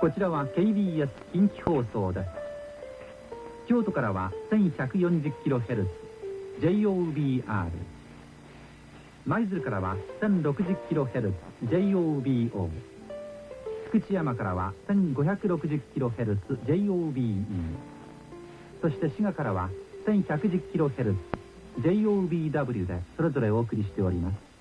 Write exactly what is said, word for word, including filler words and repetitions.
こちらは ケービーエス 近畿放送です。京都からは せんひゃくよんじゅうキロヘルツ ジェイオービーアール、 舞鶴からは せんろくじゅうキロヘルツ ジェイオービーオー、 福知山からは せんごひゃくろくじゅうキロヘルツ ジェイオービーイー、 そして滋賀からは せんひゃくじゅうキロヘルツ ジェイオービーダブリュー でそれぞれお送りしております。